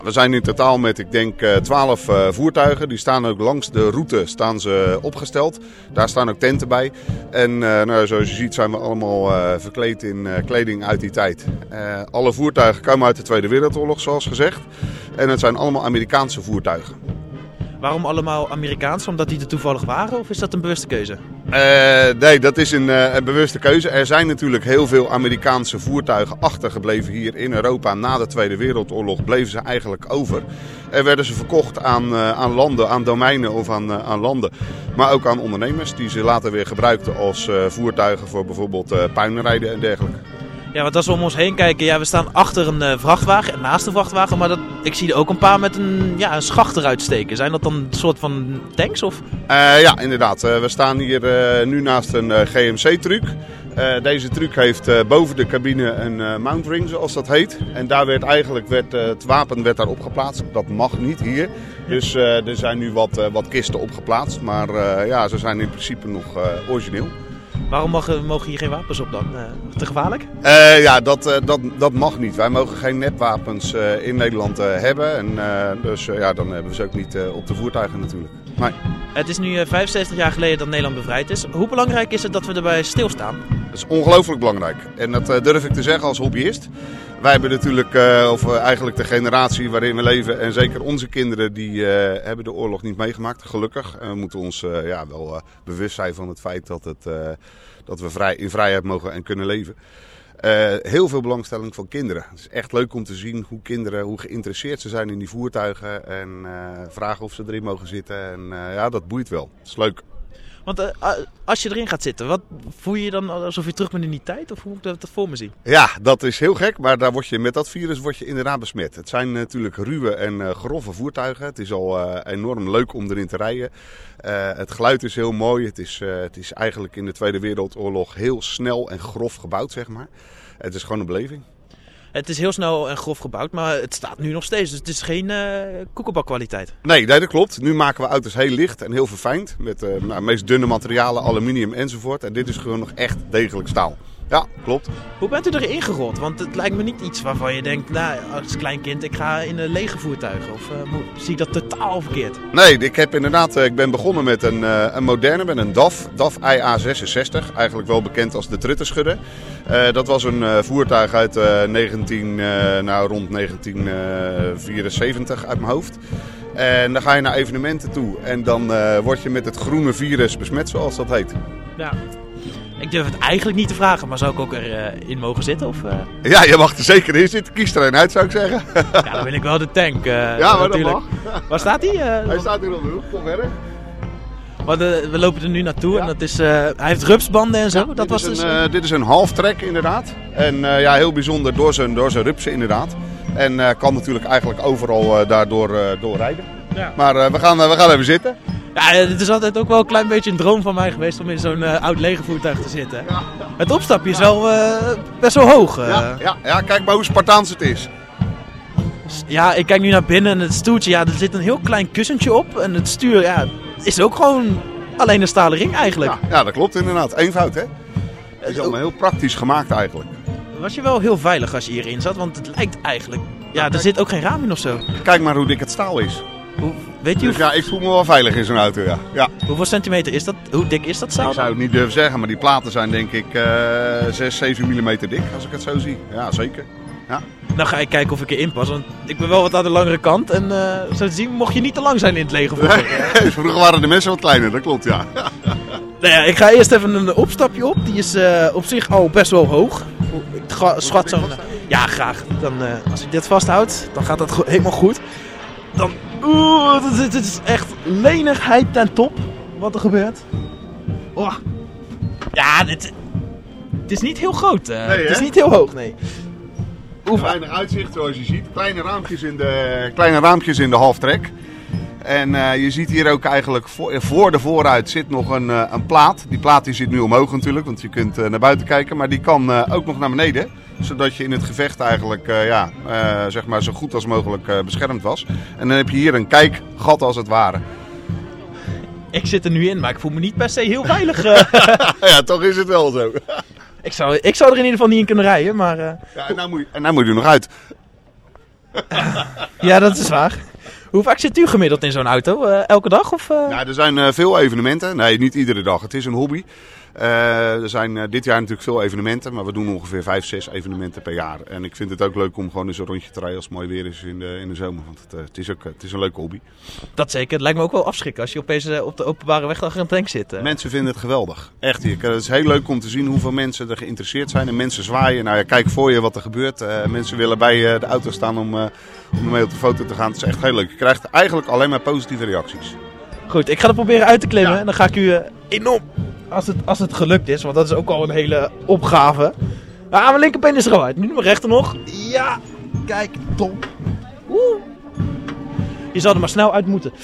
We zijn in totaal met, ik denk, 12 voertuigen. Die staan ook langs de route opgesteld. Daar staan ook tenten bij. En zoals je ziet zijn we allemaal verkleed in kleding uit die tijd. Alle voertuigen komen uit de Tweede Wereldoorlog, zoals gezegd. En het zijn allemaal Amerikaanse voertuigen. Waarom allemaal Amerikaans? Omdat die er toevallig waren? Of is dat een bewuste keuze? Nee, dat is een bewuste keuze. Er zijn natuurlijk heel veel Amerikaanse voertuigen achtergebleven hier in Europa. Na de Tweede Wereldoorlog bleven ze eigenlijk over. En werden ze verkocht aan landen, aan domeinen of aan landen. Maar ook aan ondernemers die ze later weer gebruikten als voertuigen voor bijvoorbeeld puinrijden en dergelijke. Ja, want als we om ons heen kijken, ja, we staan achter een vrachtwagen en naast de vrachtwagen. Maar ik zie er ook een paar met een schacht eruit steken. Zijn dat dan een soort van tanks? Of? Ja, inderdaad. We staan hier nu naast een GMC-truck. Deze truck heeft boven de cabine een mount ring, zoals dat heet. En daar werd het wapen daarop geplaatst. Dat mag niet hier. Dus er zijn nu wat kisten opgeplaatst. Maar ze zijn in principe nog origineel. Waarom mogen hier geen wapens op dan? Te gevaarlijk? Dat mag niet. Wij mogen geen nepwapens in Nederland hebben. En dan hebben we ze ook niet op de voertuigen natuurlijk. Nee. Het is nu 75 jaar geleden dat Nederland bevrijd is. Hoe belangrijk is het dat we erbij stilstaan? Dat is ongelooflijk belangrijk. En dat durf ik te zeggen als hobbyist. Wij hebben natuurlijk, eigenlijk de generatie waarin we leven en zeker onze kinderen, die hebben de oorlog niet meegemaakt, gelukkig. En we moeten ons wel bewust zijn van het feit dat we in vrijheid mogen en kunnen leven. Heel veel belangstelling van kinderen. Het is echt leuk om te zien hoe geïnteresseerd ze zijn in die voertuigen en vragen of ze erin mogen zitten. En dat boeit wel. Het is leuk. Want als je erin gaat zitten, wat voel je dan alsof je terug bent in die tijd? Of hoe moet ik dat voor me zien? Ja, dat is heel gek, maar met dat virus word je inderdaad besmet. Het zijn natuurlijk ruwe en grove voertuigen. Het is al enorm leuk om erin te rijden. Het geluid is heel mooi. Het is eigenlijk in de Tweede Wereldoorlog heel snel en grof gebouwd, zeg maar. Het is gewoon een beleving. Het is heel snel en grof gebouwd, maar het staat nu nog steeds. Dus het is geen koekenbakkwaliteit. Nee, dat klopt. Nu maken we auto's heel licht en heel verfijnd. Met de meest dunne materialen, aluminium enzovoort. En dit is gewoon nog echt degelijk staal. Ja, klopt. Hoe bent u erin gerold? Want het lijkt me niet iets waarvan je denkt, als klein kind, ik ga in een lege voertuigen. Of zie ik dat totaal verkeerd? Nee, ik ben begonnen met een moderne, met een DAF IA66. Eigenlijk wel bekend als de Trutterschudder. Dat was een voertuig uit rond 1974 uit mijn hoofd. En dan ga je naar evenementen toe. En dan word je met het groene virus besmet, zoals dat heet. Ja. Ik durf het eigenlijk niet te vragen, maar zou ik ook erin mogen zitten? Of? Ja, je mag er zeker in zitten. Kies er een uit, zou ik zeggen. Ja, dan wil ik wel de tank. Ja, maar natuurlijk. Dat mag. Waar staat hij? Hij staat hier op de hoek, kom verder. We lopen er nu naartoe en dat is, hij heeft rupsbanden en zo. Ja, dit is een half-track inderdaad. En heel bijzonder door zijn rupsen inderdaad. En kan natuurlijk eigenlijk overal daardoor rijden. Ja. Maar we gaan even zitten. Ja, het is altijd ook wel een klein beetje een droom van mij geweest om in zo'n oud legervoertuig te zitten. Ja. Het opstapje is wel best wel hoog. Ja, kijk maar hoe Spartaans het is. Ja, ik kijk nu naar binnen en het stoeltje, er zit een heel klein kussentje op. En het stuur, is ook gewoon alleen een stalen ring eigenlijk. Ja, dat klopt inderdaad. Eenvoud, hè? Het is allemaal heel praktisch gemaakt eigenlijk. Was je wel heel veilig als je hierin zat? Want het lijkt eigenlijk... Ja, er zit ook geen raam in of zo. Kijk maar hoe dik het staal is. Weet je dus ik voel me wel veilig in zo'n auto, ja. Hoeveel centimeter is dat? Hoe dik is dat staal? Ik zou het niet durven zeggen, maar die platen zijn denk ik 6, 7 mm dik, als ik het zo zie. Ja, zeker. Ja. Nou ga ik kijken of ik erin pas, want ik ben wel wat aan de langere kant. En zo te zien mocht je niet te lang zijn in het legervoertuig. Nee, vroeger waren de mensen wat kleiner, dat klopt, ja. Nou ja, ik ga eerst even een opstapje op. Die is op zich al best wel hoog. Ik schat zo... Ja, graag. Dan, als ik dit vasthoud, dan gaat dat helemaal goed. Dan... dit is echt lenigheid ten top. Wat er gebeurt. Oh. Ja, het is niet heel groot. Het is niet heel hoog, nee. Weinig uitzicht zoals je ziet. Kleine raampjes in de half-track. En je ziet hier ook eigenlijk voor de voorruit zit nog een plaat. Die plaat die zit nu omhoog natuurlijk, want je kunt naar buiten kijken. Maar die kan ook nog naar beneden. Zodat je in het gevecht eigenlijk zeg maar zo goed als mogelijk beschermd was. En dan heb je hier een kijkgat als het ware. Ik zit er nu in, maar ik voel me niet per se heel veilig. Ja, toch is het wel zo. Ik zou er in ieder geval niet in kunnen rijden, maar... Ja, en nou moet je er nog uit. Ja, dat is waar. Hoe vaak zit u gemiddeld in zo'n auto? Elke dag? Of, Ja, er zijn veel evenementen. Nee, niet iedere dag. Het is een hobby. Er zijn dit jaar natuurlijk veel evenementen, maar we doen ongeveer 5, 6 evenementen per jaar. En ik vind het ook leuk om gewoon eens een rondje te rijden als het mooi weer is in de zomer. Want het is een leuke hobby. Dat zeker. Het lijkt me ook wel afschrikken als je opeens op de openbare weg achter een tank zit. Mensen vinden het geweldig. Echt. Het is heel leuk om te zien hoeveel mensen er geïnteresseerd zijn. En mensen zwaaien. Nou ja, kijk voor je wat er gebeurt. Mensen willen bij de auto staan om ermee op de foto te gaan. Het is echt heel leuk. Je krijgt eigenlijk alleen maar positieve reacties. Goed, ik ga er proberen uit te klimmen. Ja. En dan ga ik u enorm, als het gelukt is, want dat is ook al een hele opgave. Ah, mijn linkerbeen is er al uit. Nu mijn rechter nog. Ja, kijk, top. Oeh. Je zou er maar snel uit moeten.